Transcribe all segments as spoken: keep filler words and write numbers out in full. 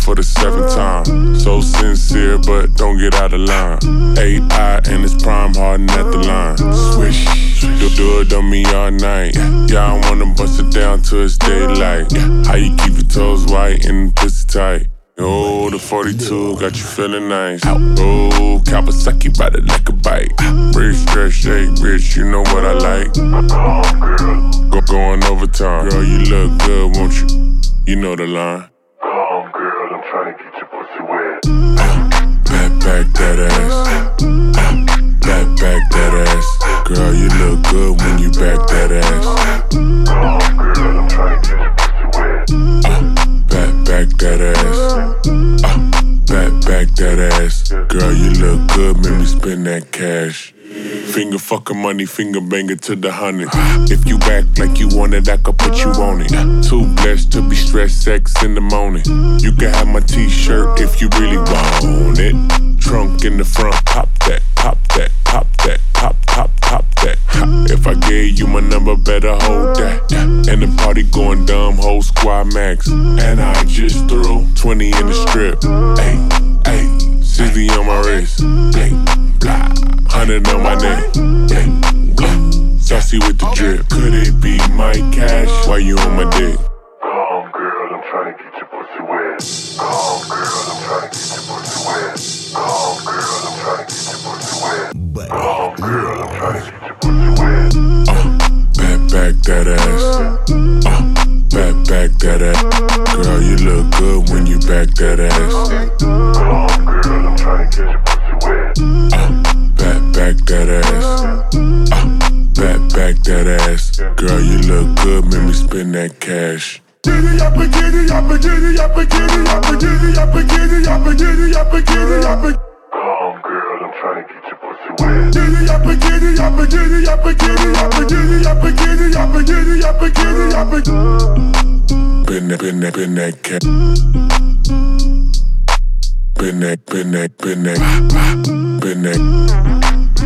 for the seventh time. So sincere, but don't get out of line. A I and it's prime harden at the line. Swish, you'll do it on me all night. Yeah, I wanna bust it down till it's daylight. How you keep your toes white and pussy tight? Oh, the forty-two got you feeling nice. Oh, Kawasaki ride it like a bike. Rich, stretch, shake, rich, you know what I like. Go going overtime. Girl, you look good, won't you? You know the line. Come, girl, I'm trying to get your pussy wet. Back, back that ass. Back, back that ass. Girl, you look good when you back that ass. Come, girl, I'm trying to get your pussy wet. Back, back that ass. Back, back that ass. Girl, you look good, make me spend that cash. Finger fucking money, finger banger to the hundred. If you act like you want it, I could put you on it. Too blessed to be stressed, sex in the morning. You can have my t-shirt if you really want it. Trunk in the front, pop that, pop that, pop that, pop, pop, pop that. If I gave you my number, better hold that. And the party going dumb, whole squad max. And I just threw twenty in the strip. Ay, ay, sixty on my wrist. Ay, blah. Hundred on my neck, yeah. Saucy with the drip. Could it be my cash? Why you on my dick? Come, girl, I'm trying to get your pussy wet. Come, girl, I'm trying to get your pussy wet. Come, girl, I'm trying to get your pussy wet. Come, girl, I'm trying to get your pussy wet. Uh, back, back that ass. Uh, back, back that ass. Girl, you look good when you back that ass. Come, girl, I'm trying to get your pussy wet. Uh, Back, back that ass. Uh, back, back that ass. Girl, you look good, make me spend that cash. Giddy up, giddy up, giddy up, giddy up, giddy up, giddy up, giddy up, giddy up. Come, girl, I'm trying to get your pussy wet. Giddy up, giddy up, giddy up, giddy up, giddy up, giddy up, giddy up, giddy up. Been that, been that, been that cat. Been that, been that, been that, been that.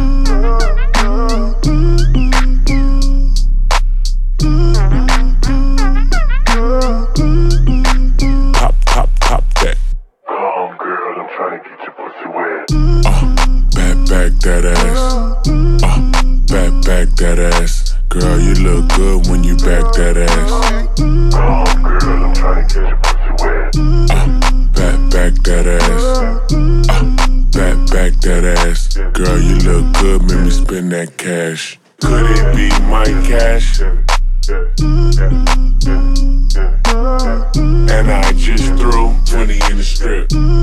Pop, pop, pop that. Come, girl, I'm trying to get your pussy wet. Uh, back, back that ass. Uh, back, back that ass. Girl, you look good when you back that ass. Come, girl, I'm trying to get your pussy wet. Uh, back, back that ass. Uh, back, back that ass. Girl, you look good, make me spend that cash. Could it be my cash? And I just threw twenty in the strip.